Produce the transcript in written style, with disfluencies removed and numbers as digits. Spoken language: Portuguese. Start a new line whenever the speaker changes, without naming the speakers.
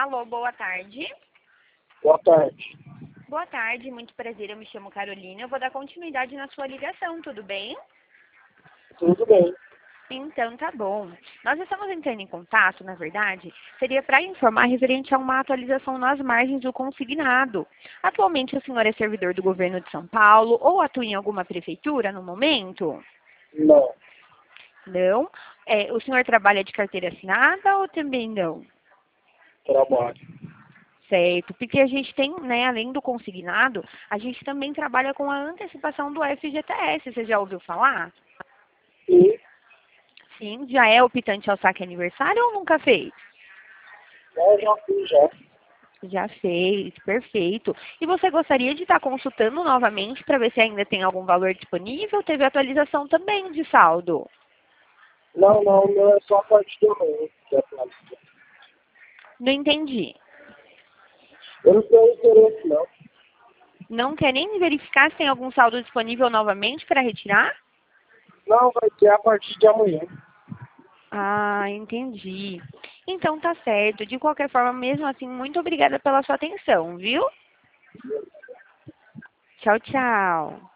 Alô, boa tarde.
Boa tarde.
Boa tarde, muito prazer, eu me chamo Carolina. Eu vou dar continuidade na sua ligação, tudo bem?
Tudo bem.
Então, tá bom. Nós estamos entrando em contato, na verdade, seria para informar referente a uma atualização nas margens do consignado. Atualmente, o senhor é servidor do governo de São Paulo ou atua em alguma prefeitura no momento?
Não.
Não. O senhor trabalha de carteira assinada ou também não?
Trabalho.
Certo, porque a gente tem, né, além do consignado, a gente também trabalha com a antecipação do FGTS, você já ouviu falar?
E
Sim, já é optante ao saque aniversário ou nunca fez?
eu já fiz já.
Já fez, perfeito. E você gostaria de estar consultando novamente para ver se ainda tem algum valor disponível? Teve atualização também de saldo.
Não é só a parte do meu que é plástica.
Não entendi.
Eu não tenho interesse, não.
Não quer nem verificar se tem algum saldo disponível novamente para retirar?
Não, vai ter a partir de amanhã.
Ah, entendi. Então tá certo. De qualquer forma, mesmo assim, muito obrigada pela sua atenção, viu? Tchau, tchau.